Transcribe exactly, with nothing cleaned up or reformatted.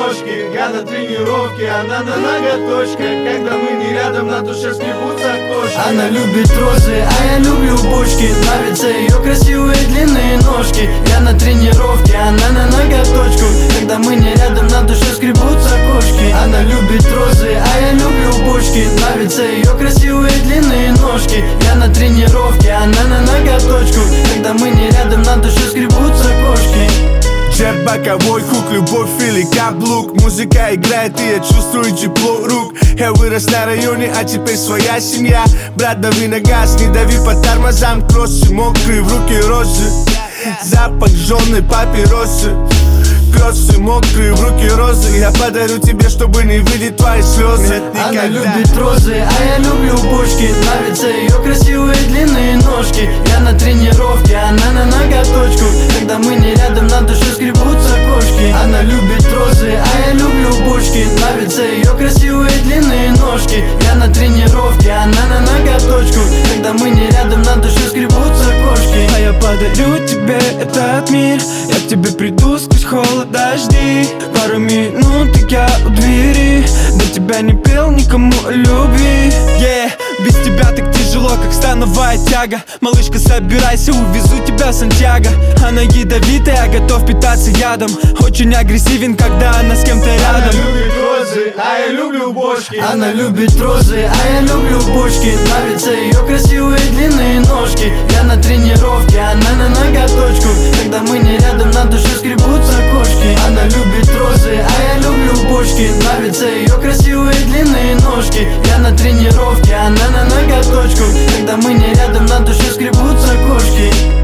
ножки. Я на тренировке, она на ноготочках. Когда мы не рядом, на душе скребутся кошки. Она любит розы, а я люблю бочки. Нравятся ее красивые длинные ножки. Я на тренировке, она на ноготочку. Когда мы не рядом, на душе скребутся кошки. Она любит розы, а я люблю бочки. Нравятся ее красивые длинные ножки. Я на тренировке, она на ноготочку. Когда мы не рядом, на душе скребутся кошки. Джеб, боковой хук, любовь или каблук. Музыка играет и я чувствую тепло рук. Я вырос на районе, а теперь своя семья. Брат, дави на газ, не дави по тормозам. Кроссы мокрые, в руки розы. Запах жженой папиросы. Кроссы мокрые, в руки розы. Я подарю тебе, чтобы не видеть твои слезы. Она любит розы, а я люблю бочки. Нравятся ее красивые длинные ножки. Я на тренировке, она на ноготочку. Когда мы не рядом, на душе скребутся кошки. Она любит розы, а я люблю бочки. Нравятся ее красивые длинные ножки. Я на тренировке, она на ноготочку. Когда мы не рядом, на душе скребутся кошки. А я подарю тебе этот мир. Я к тебе приду сквозь холод, дожди. Пару минут и я у двери. До тебя не пел никому о любви. Yeah, без тебя так тяжело, как становая тяга. Малышка, собирайся, увезу тебя в Сантьяго. Она ядовитая, готов питаться ядом. Очень агрессивен, когда она с кем-то рядом. Она любит розы, а я люблю бочки. Она любит розы, а я люблю бочки. Нравятся ее красивые длинные ножки. Я на тренировке, она на ноготочку. Когда мы не рядом, на душе скребутся кошки. Она любит розы, а я люблю бочки. Нравятся ее красивые длинные ножки. Я на тренировке, она на ноготочку. Когда мы не рядом, на душе скребутся кошки.